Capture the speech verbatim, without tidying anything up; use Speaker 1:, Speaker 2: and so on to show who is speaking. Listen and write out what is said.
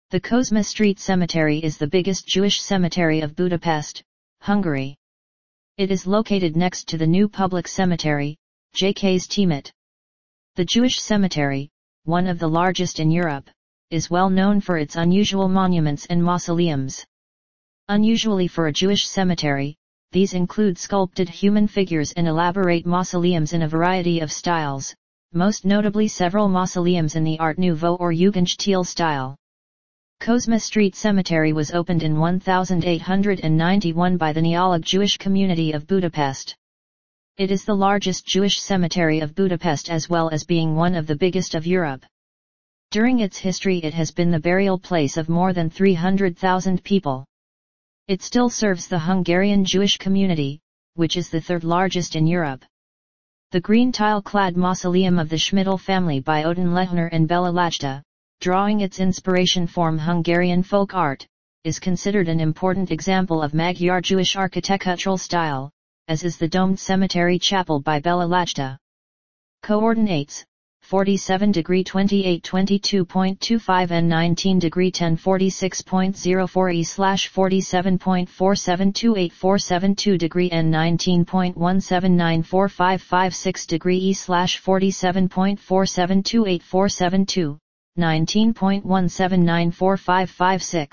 Speaker 1: The Kozma Street Cemetery is the biggest Jewish cemetery of Budapest, Hungary. It is located next to the new public cemetery, J K's Temet. The Jewish cemetery, one of the largest in Europe, is well known for its unusual monuments and mausoleums. Unusually for a Jewish cemetery, these include sculpted human figures and elaborate mausoleums in a variety of styles, most notably several mausoleums in the Art Nouveau or Jugendstil style. Kozma Street Cemetery was opened in eighteen ninety-one by the Neolog Jewish community of Budapest. It is the largest Jewish cemetery of Budapest as well as being one of the biggest of Europe. During its history it has been the burial place of more than three hundred thousand people. It still serves the Hungarian Jewish community, which is the third largest in Europe. The green tile-clad mausoleum of the Schmidl family by Odin Lehner and Bela Lajta, drawing its inspiration from Hungarian folk art, is considered an important example of Magyar Jewish architectural style, as is the domed cemetery chapel by Bela Lajta. Coordinates: forty-seven degree twenty-eight twenty-two point two five and nineteen degree ten forty-six point zero four E slash forty-seven point four seven two eight four seven two degree and nineteen point one seven nine four five five six degree E slash forty-seven point four seven two eight four seven two, nineteen point one seven nine four five five six.